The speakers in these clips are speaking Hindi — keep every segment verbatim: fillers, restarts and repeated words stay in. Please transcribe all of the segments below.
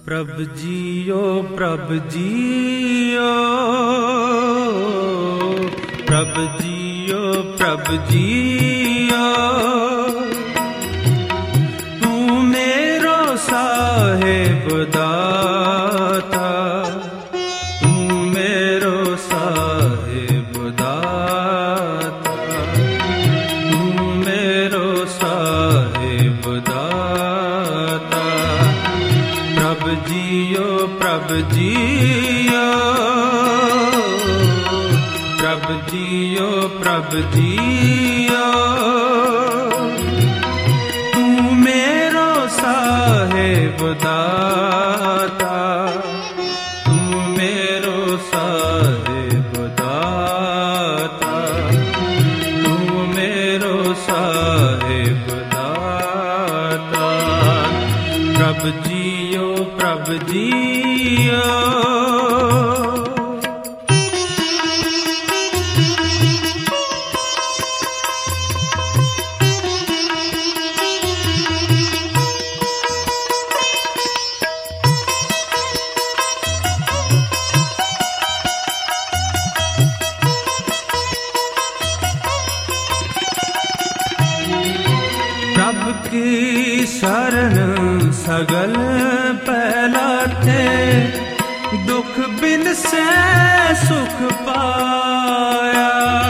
प्रभ जियो प्रभ जियो प्रभ जियो प्रभ जियो तू मेरो साहेब दाता तू मेरो साहेब दाता तू मेरो साहेब दाता प्रभ जियो प्रभ जियो प्रभ जियो प्रभ जियो तू मेरो साहेब दाता तू मेरो साहेब दाता तू मेरो साहेब दाता प्रभ जियो प्रभ जियो प्रभ की शरण सगल पहलाते दुख बिन से सुख पाया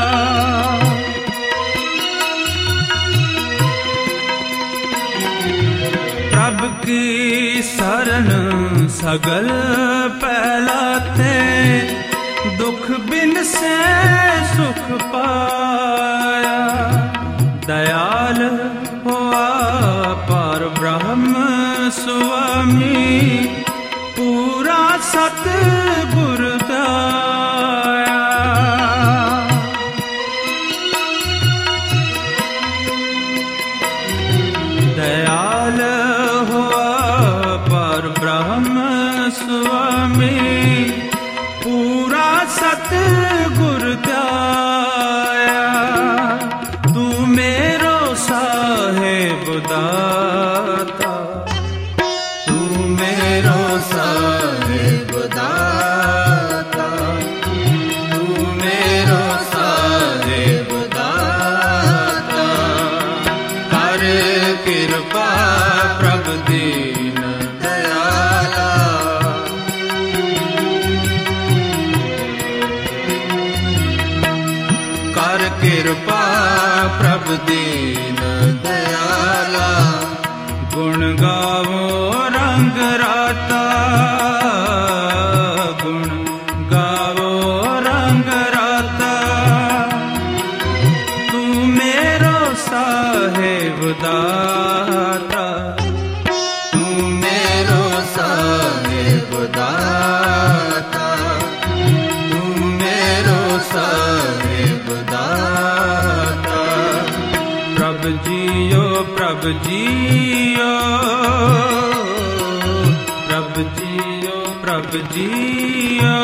प्रभ की शरण सगल पहलाते दुख बिन से सुख पाया दयाल हुआ पर ब्रह्म स्वामी पूरा सतगुर दाया दयाल हुआ पर ब्रह्म स्वामी पूरा सतगुर दाया तू मेरो साहेब दाता तू मेरो साहेब दाता तू मेरो साहेब दाता कर कृपा प्रभ दीन दयाला कर कृपा प्रभ दीन दयाला गुण गावो रंग राता गुण गावो रंग राता तू मेरो साहेब दाता तू मेरो साहेब दाता तू मेरो साहेब दाता प्रभ जियो प्रभ जियो प्रभ जियो प्रभ जियो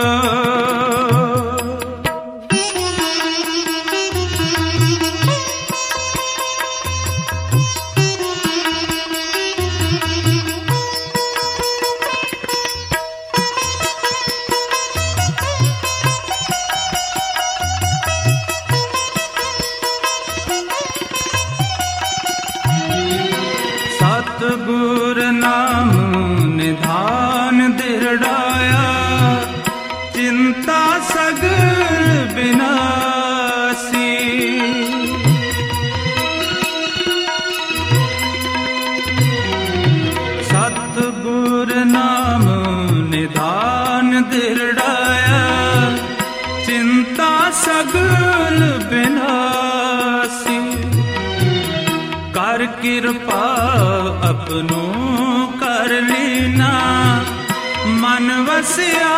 सतगुर नाम निधान दृढ़ाया चिंता सगर विनाशी सतगुर नाम निधान दृढ़ाया चिंता सगर विनाशी कर कृपा अपनो कर लीना मन वसिया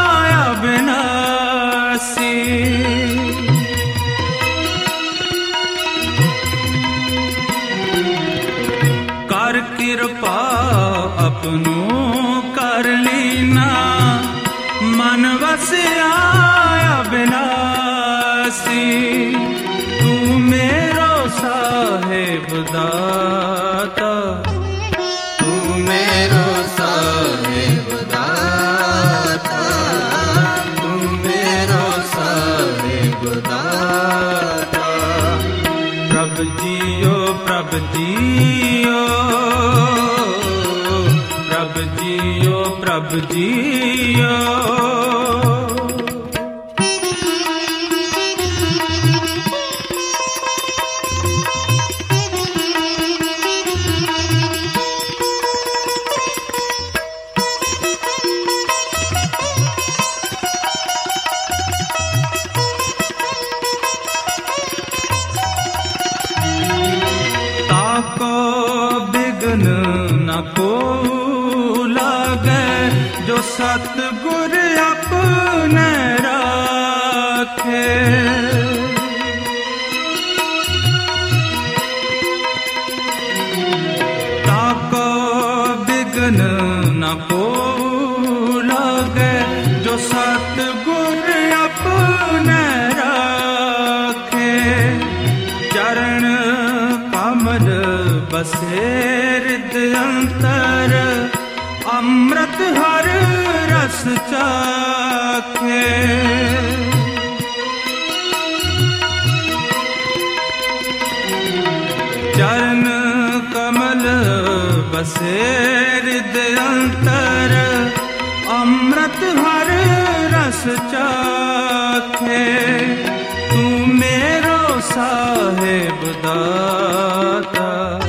अविनाशी कर कृपा अपनो कर लीना मन वसिया अविनाशी तू मेरो साहेब दाता तू मेरो साहेब प्रभ जियो प्रभ जियो प्रभ जियो प्रभ जियो। न को लागे जो सतगुर अपने राखे, ताको बिघ्न न को लागे जो सतगुर अपने राखे। चरण कमल बसे अंतर अमृत हर रस चाखे। चरण कमल बसे हृदय अंतर अमृत हर रस चाखे। तू मेरो साहेब दाता,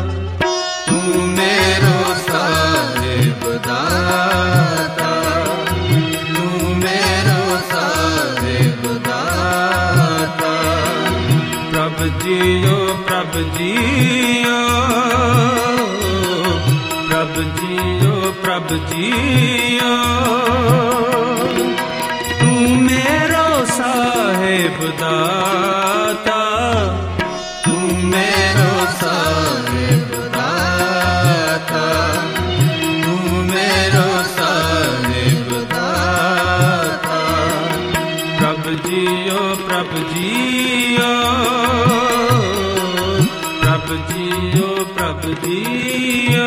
जियो प्रभ जियो प्रभ जियो प्रभ जियो। तू मेरो साहेब दाता, तू मेरो साहेब दाता, तू मेरो साहेब दाता। प्रभ जियो प्रभ जियो प्रभ जियो प्रभ जियो।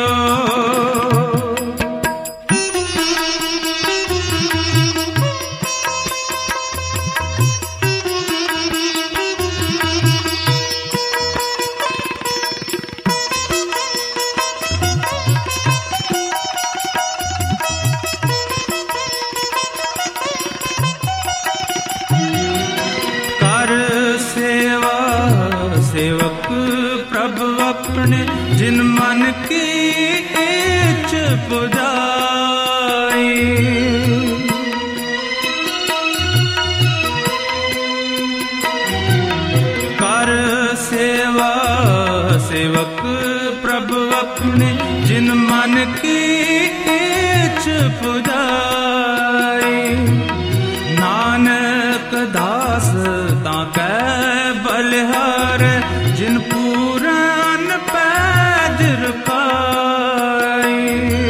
कर सेवा सेवक प्रभु अपने, जिन मन की इच्छ पुजाई। कर सेवा सेवक प्रभु अपने, जिन मन की इच्छ पुजाई। नानक दास ताकै बलिहार, जिन पूरन पैदर पाई।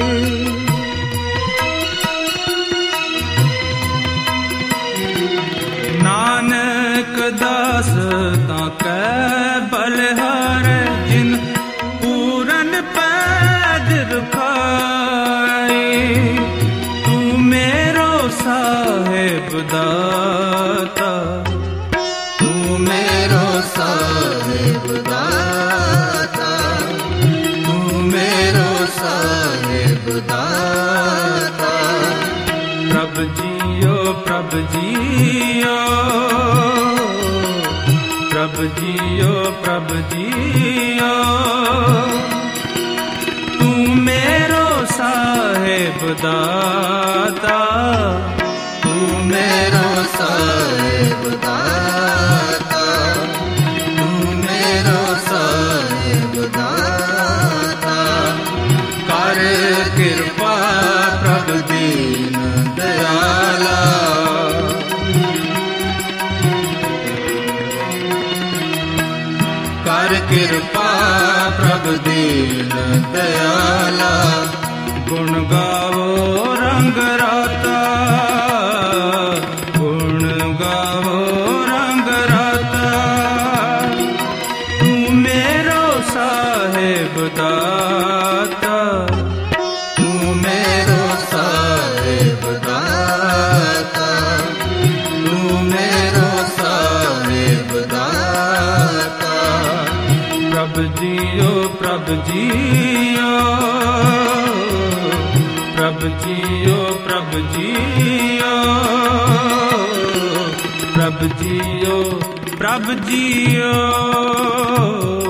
नानक दास ताकै बलिहार, जिन पूरन पैदर पाई। तू मेरो साहेब दाता, तू मेरो साहेब दाता, तू मेरो साहेब दाता। प्रभ जियो प्रभ जियो प्रभ जियो प्रभ जियो। तू मेरो साहेब दाता, तू मेरो साहेब दाता, तू मेरो साहेब दाता। कर कृपा प्रभ दीन दयाला, कर कृपा प्रभ दीन दयाला। गुण गावो रंग राता, गुण गावो रंग राता। तू मेरो साहेब दाता, तू मेरो साहेब दाता, तू मेरो साहेब दाता। प्रभु जियो प्रभु जियो प्रभु जियो प्रभु जियो प्रभु जियो